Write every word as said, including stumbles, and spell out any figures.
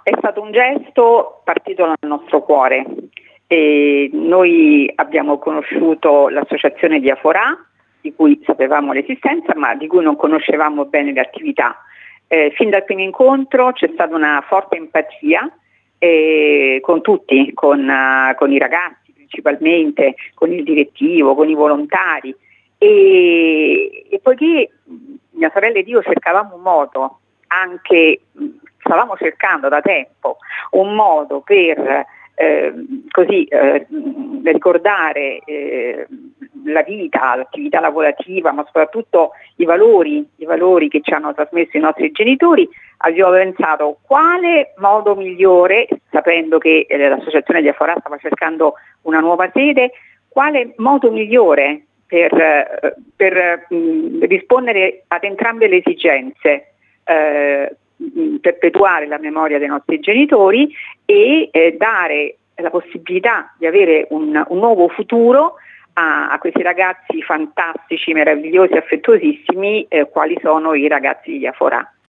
È stato un gesto partito dal nostro cuore. E noi abbiamo conosciuto l'associazione di Aforà, di cui sapevamo l'esistenza, ma di cui non conoscevamo bene le attività. Eh, fin dal primo incontro c'è stata una forte empatia eh, con tutti, con, uh, con i ragazzi principalmente, con il direttivo, con i volontari. E, e poiché mia sorella ed io cercavamo un modo, anche stavamo cercando da tempo, un modo per eh, così eh, ricordare eh, la vita, l'attività lavorativa, ma soprattutto i valori, i valori che ci hanno trasmesso i nostri genitori, abbiamo pensato quale modo migliore, sapendo che eh, l'associazione di Aforà stava cercando una nuova sede, quale modo migliore per, per mh, rispondere ad entrambe le esigenze, eh, mh, perpetuare la memoria dei nostri genitori e eh, dare la possibilità di avere un, un nuovo futuro a, a questi ragazzi fantastici, meravigliosi, affettuosissimi, eh, quali sono i ragazzi di Aforà.